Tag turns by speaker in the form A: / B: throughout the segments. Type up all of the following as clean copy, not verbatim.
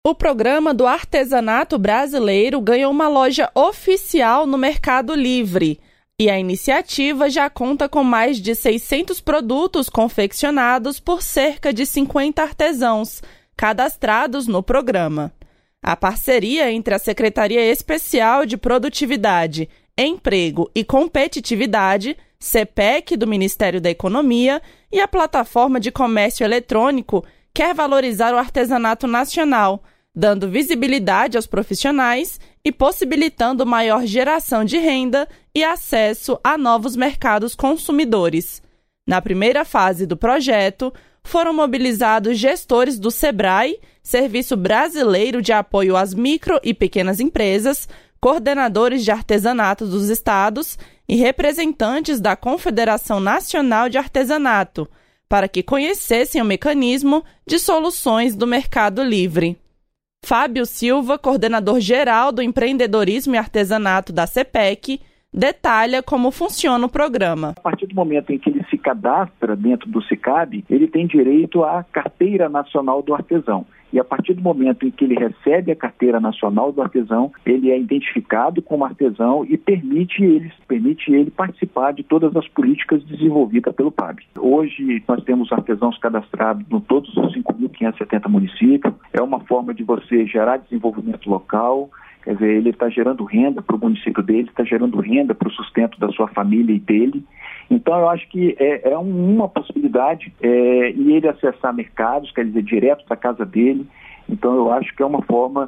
A: O programa do artesanato brasileiro ganhou uma loja oficial no Mercado Livre e a iniciativa já conta com mais de 600 produtos confeccionados por cerca de 50 artesãos cadastrados no programa. A parceria entre a Secretaria Especial de Produtividade, Emprego e Competitividade, CPEC, do Ministério da Economia, e a Plataforma de Comércio Eletrônico quer valorizar o artesanato nacional, dando visibilidade aos profissionais e possibilitando maior geração de renda e acesso a novos mercados consumidores. Na primeira fase do projeto, foram mobilizados gestores do SEBRAE, Serviço Brasileiro de Apoio às Micro e Pequenas Empresas, coordenadores de artesanato dos estados e representantes da Confederação Nacional de Artesanato, para que conhecessem o mecanismo de soluções do Mercado Livre. Fábio Silva, coordenador-geral do Empreendedorismo e Artesanato da CPEC, detalha como funciona o programa.
B: A partir do momento em que ele se cadastra dentro do SICAB, ele tem direito à Carteira Nacional do Artesão. E a partir do momento em que ele recebe a Carteira Nacional do Artesão, ele é identificado como artesão e permite ele participar de todas as políticas desenvolvidas pelo PAB. Hoje nós temos artesãos cadastrados em todos os 5.570 municípios. É uma forma de você gerar desenvolvimento local. Quer dizer, ele está gerando renda para o município dele, está gerando renda para o sustento da sua família e dele. Então, eu acho que é uma possibilidade e ele acessar mercados, quer dizer, direto da casa dele. Então, eu acho que é uma forma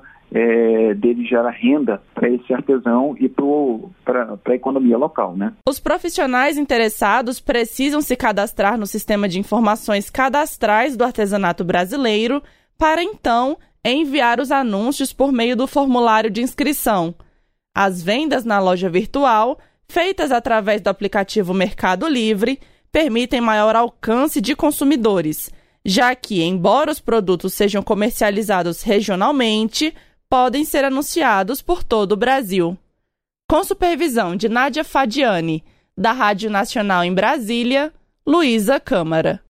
B: dele gerar renda para esse artesão e para a economia local, né?
A: Os profissionais interessados precisam se cadastrar no Sistema de Informações Cadastrais do Artesanato Brasileiro para, então, enviar os anúncios por meio do formulário de inscrição. As vendas na loja virtual, feitas através do aplicativo Mercado Livre, permitem maior alcance de consumidores, já que, embora os produtos sejam comercializados regionalmente, podem ser anunciados por todo o Brasil. Com supervisão de Nádia Fadiani, da Rádio Nacional em Brasília, Luísa Câmara.